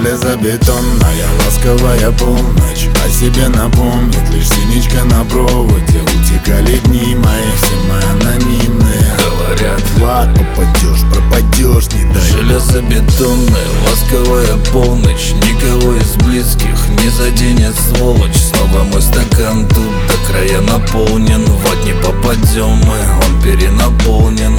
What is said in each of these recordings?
Железобетонная ласковая полночь о себе напомнит лишь синичка на проводе. Утекали дни мои, все мы анонимные. Говорят, в ад попадешь, пропадешь, не дай. Железобетонная ласковая полночь никого из близких не заденет, сволочь. Снова мой стакан тут до края наполнен. В ад не попадем мы, он перенаполнен.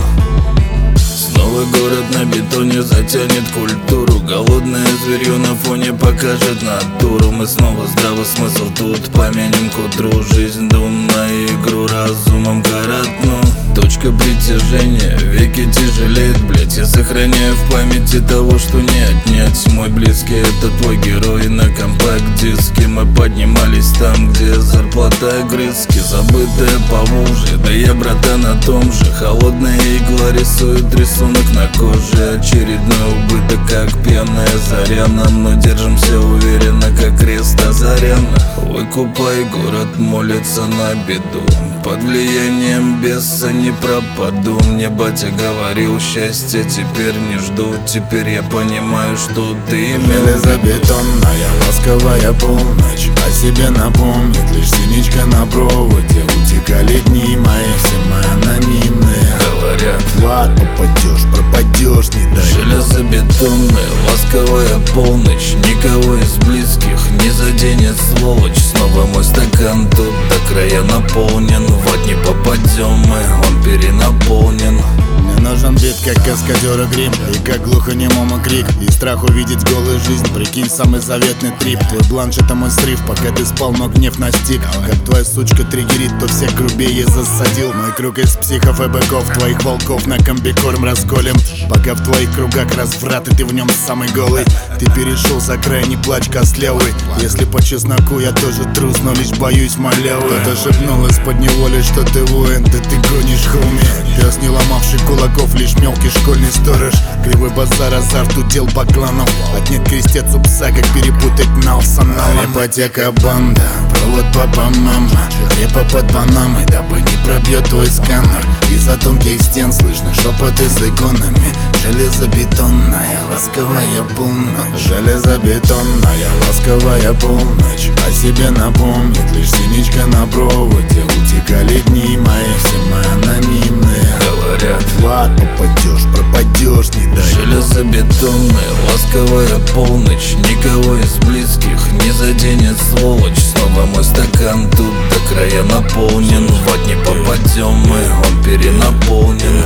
Снова город на бетоне затянет культуру. Голодное зверье на фоне покажет натуру. Мы снова здравый смысл тут помянем к утру. Жизнь дум на игру разумом коротну. Точка притяжения веки тяжелеет, блять. Я сохраняю в памяти того, что не отнять. Мой близкий — это твой герой на компакт-диске. Мы поднимались там, где зарплата огрызки. Забытая Поволжье, да я, братан, на том же. Холодная игла рисует рисунок на коже. Очередной убыток, как пьяная заряна. Но держимся уверенно, как крест Азаряна. Выкупай, город молится на беду. Под влиянием беса не пропаду. Мне батя говорил, счастья теперь не жду. Теперь я понимаю, что ты имел. Железобетонная ласковая полночь о себе напомнит лишь синичка на проводе. Утекали дни мои, все мы анонимные. Говорят, в ад попадешь, пропадешь, не дай. Железобетонная ласковая полночь никого из близких не заденет, сволочь. Снова мой стакан тут до края наполнен. В ад не попадем мы, он перенаполнен. Мне нужен бит, как каскадера грим, и как глухонемому крик, и страх увидеть голую жизнь. Прикинь, самый заветный трип. Твой бланш — это мой срыв, пока ты спал, но гнев настиг. Как твоя сучка триггерит, то всех грубее засадил. Мой круг из психов и быков, твоих волков на комбикорм расколем. Пока в твоих кругах разврат, и ты в нем самый голый. Ты перешел за край, не плачь, костлявый. Если по чесноку, я тоже трус, но лишь боюсь малявы. Кто-то шепнул из-под неволи, что ты воин, да ты гонишь, хоуми. Пес, не ломавший кулаков, лишь мелкий школьный сторож. Кривой базар, азарт, удел бакланов. Отнять крестец у пса, как перепутать нал с аналом. Ипотека, банда, провод папа, мама. Репа под панамой, дабы не пробьет твой сканер. Из-за тонких стен слышно шепоты с иконами. Железобетонная ласковая полночь. Железобетонная ласковая полночь о себе напомнит лишь синичка на проводе. Утекали дни мои, все мы анонимные. Говорят, в ад попадешь, пропадешь, не дай. Железобетонная ласковая полночь никого из близких не заденет, сволочь. Снова мой стакан тут до края наполнен. В ад не попадем мы, он перенаполнен.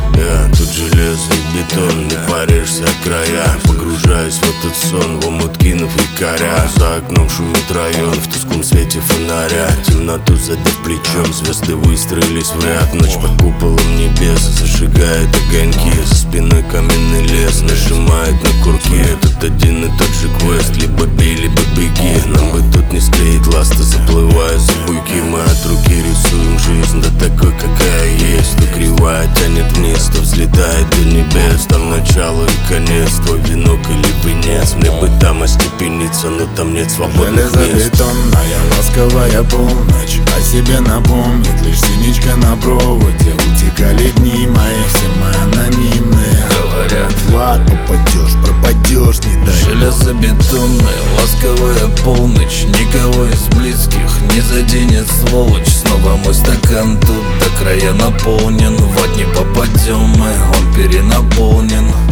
Тут железо и бетон, не паришься от края. Погружаюсь в этот сон, в омут кинув якоря. За окном шумит район, в тусклом свете фонаря. Темноту задев плечом, звезды выстроились в ряд. Ночь под куполом небес зажигает огоньки. За спиной каменный лес нажимает на курки. Тут один и тот же квест, либо бей, либо беги. Нам бы тут не склеить ласты, заплывая за буйки. Мы от руки рисуем жизнь, да такой, какая есть. То кривая тянет вниз, то взлетает до небес. Там начало и конец, твой венок или венец. Мне бы там остепениться, но там нет свободных мест. Железобетонная ласковая полночь о себе напомнит лишь синичка на проводе. Утекали дни мои, все мы анонимные. Говорят, в ад попадешь, пропадешь, не дай. Железобетонная ласковая полночь никого из близких не заденет, сволочь. Снова мой стакан тут до края наполнен. В ад не попадем мы, он перенаполнен.